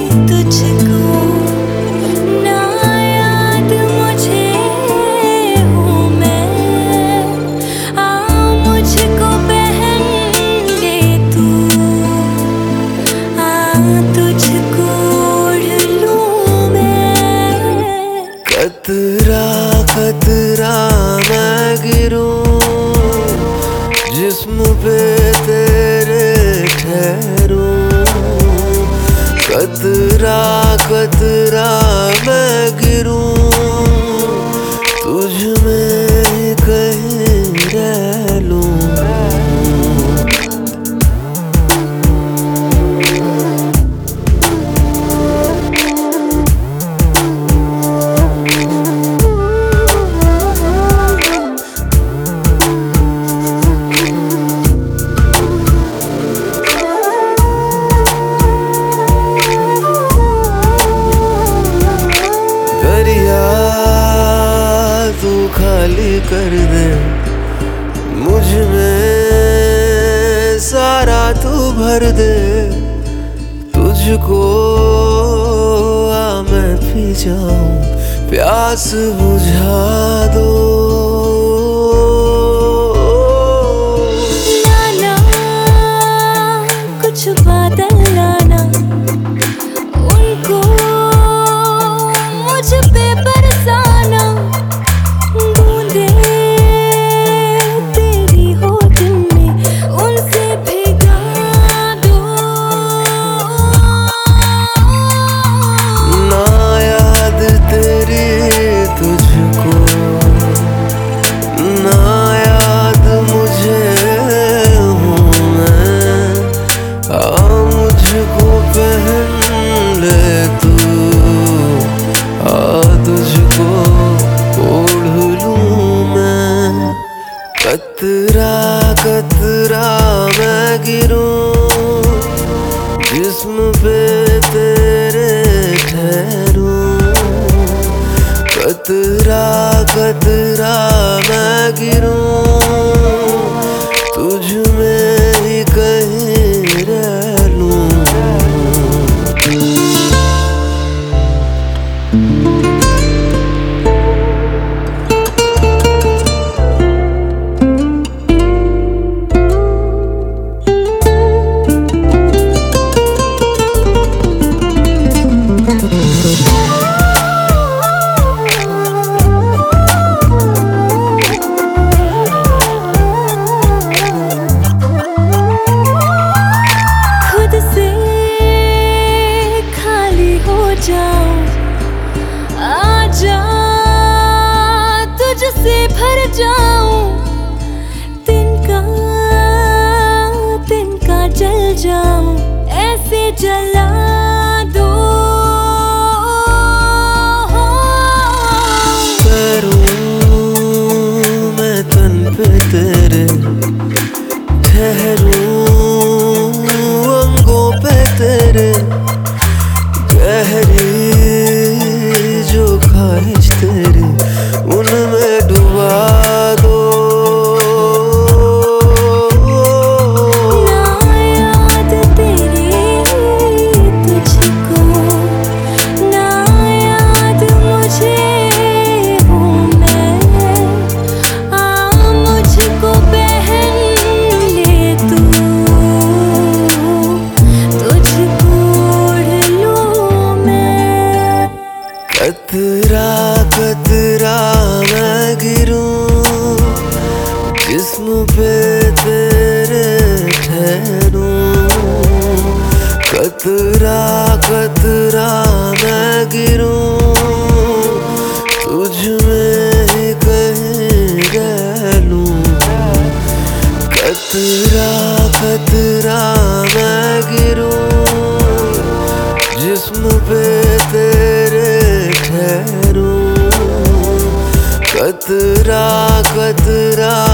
तुझको ना याद मुझे हूँ मैं। आ मुझको पहन ले तू, आ तुझको ओढ़ लूँ मैं। कतरा कतरा मैं गिरूं जिस्म पे तेरे ठहरूं। कतरा कतरा मैं गिरूं तुझ में ही कहीं रह लूं। तू खाली कर दे मुझ में सारा तू भर दे। तुझको आ मैं पी जाऊं, प्यास बुझा दो। लाना कुछ बादल लाना, उनको मुझ पे बरसाना। बूंदे तेरी हो दिल में, उनसे भिगा दो। ना याद तेरी तुझको, ना याद मुझे हूँ मैं। आ मुझको पहन ले तू, आ तुझको ओढ़ लूं मैं। कतरा कतरा मैं गिरूं जिस्म पे तेरे ठहरूं। कतरा कतरा मैं गिरूं तुझ में ही कहीं रह लूं। आजा तुझसे भर जाऊं, तिनका तिनका जल जाऊं, ऐसे जला दो। करूं मैं तन पे तेरे, ठहरूं अंगों पे तेरे। गहरी जो ख्वाहिश तेरी उनमें डुबा दो। ना याद तेरी तुझको, ना याद मुझे हूँ मैं। आ मुझको पहन ले तू, तुझको ओढ़ लूं मैं। कतरा कतरा मैं गिरूं जिस्म पे तेरे ठहरूं। कतरा कतरा मैं गिरूं तुझ में ही कहीं रह लूं। कतरा कतरा मैं गिरूं जिस्म पे तेरे ठहरूं। कतरा कतरा